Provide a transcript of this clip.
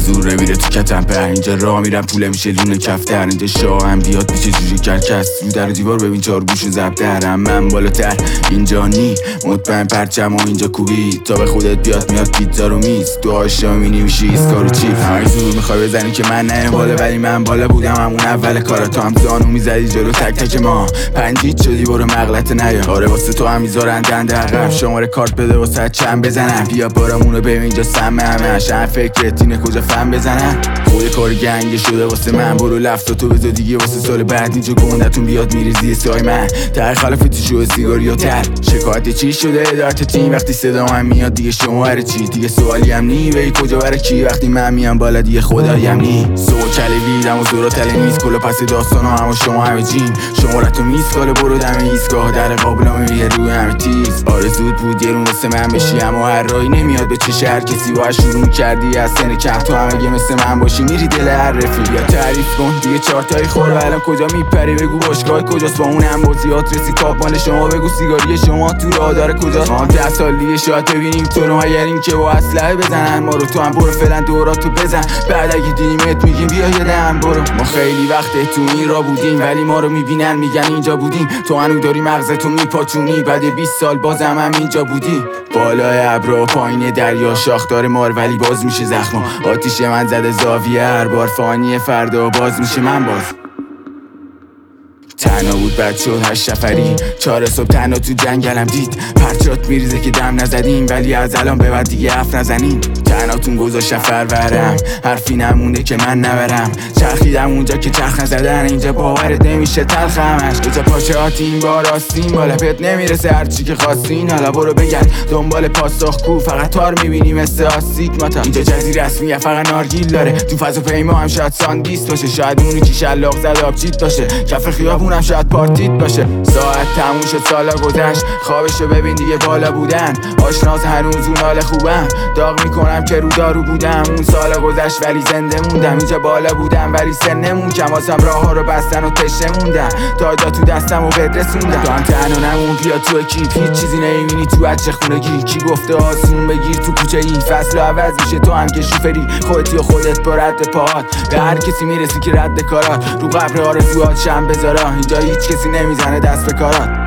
زور نمیره تو کتم پر. اینجا راه میرم پوله میشه لونه کفتر. اینجا شاهم بیاد پیش جوجه کرکس. رو در و دیوار ببین چهار گوش و زبدرم. من بالاتر اینجا نی مطمئن پرچم و اینجا کوبی تا به خودت بیاد میاد پیتزا رو میز. تو آشا مینی میشی ایسکار و چیپ. همه زور میخوای بزنی که من نه بالا ولی من بالا بودم همون اول کارا. تو هم زانو میزدی جلو تک تک ما. پنجیت شدی برو مغلط نیا. آره واسه تو هم میذارن دنده عقب. شماره کارت بده واسه چند بزنم. بیا بارمونو ببین اینجا سمه همش. هم فکرت اینه کجا فهم بزنم. خود کار گنگه شده واسه من. برو لفت تو بذار دیگه واسه سال بعد. اینجا گندتون بیاد میریزی سای من. تای خلافتی شو سیگاری و تر. شکایت چی شده ادارت تیم وقتی صدا من میاد دیگه شما هر چی. دیگه سوالی هم نی به کجا برای کی وقتی من میام بالا دیگه خدایم نی. سو کلی ویدم و زورا تله نیست کلا پس داستانا هم شما همه جیم. شمارتو میسکاله برو دم ایستگاه در قابلم میگه روی همه تیز. آرزوت بود یه رون واسه من بشی اما هر راهی نمیاد به چش هر کسی. باید شروع کردی از سن کم تو هم اگه مثل من باشی میری دل هر رفیق. یا تعریف کن دیگه چارتایی خور و الان کجا میپری. بگو باشگاه کجاست با اون هم بازیات رسی کاپ مال شما. بگو سیگاری شما تو راه داره کجاست. ما هم 10 سال دیگه شاید ببینیم تو رو. اگر این که با اسلحه بزنن ما رو. تو هم برو فعلا دوراتو بزن بعد اگه دیدیمت میگیم بیا یه دم برو. ما خیلی وقته تو این را بودیم ولی ما رو میبینن میگن اینجا بودیم. تو هنو داری مغزتو میپاچونی بعد 20 سال بازم هم اینجا بودی. بالای ابرا پایین دریا شاخدار مار ولی باز میشه زخما. آتیش من زده زاویه هر بار فانی فردا باز میشه من باز. تنها بود بد شد 8 نفری 4 صبح تنها تو جنگلم دید. پرچات میریزه که دم نزدیم ولی از الان به بعد دیگه حرف نزنیم. تنهاتون گذاشتم فرورم حرفی نمونده که من نبرم. چرخیدم اونجا که چرخ نزدن اینجا باورت نمیشه تلخ همش. دوتا پاچه هات این بار آستین بالا پت نمیرسه هرچی که خواستین. حالا برو بگرد دنبال پاسخ کو فقط تار میبینی مثل آستیگماتا. اینجا جزی رسمیه فقط نارگیل داره. تو فضا پیما هم شاید ساندیست باشه. شاید اونی که شلاق زد آبجیت باشه. کف خیابونم شاید پارتیت باشه. ساعت تموم شد سالا گذشت خوابشو ببین دیگه بالا بودن. آشناس هنوز اون حال خوبم داغ میکنم که رو دارو بودم. اون سالا گذشت ولی زنده موندم. اینجا بالا بودم ولی سنمون کم. واسم راه ها رو بستن و تشه موندم تا جا تو دستم و بدرسوندم. تو هم تنها نمون بیا تو اکیپ. هیچ چیزی نمیبینی تو بچه خونگی. کی گفته آسون بگیر تو کوچه ای. فصل عوض میشه تو هم که شوفری خودتی و خودت با رد پاهات. به هر کسی میرسی که رد کارات. رو قبر آرزوات شم بذارا. اینجا هیچ کسی نمیزنه دست به کارات.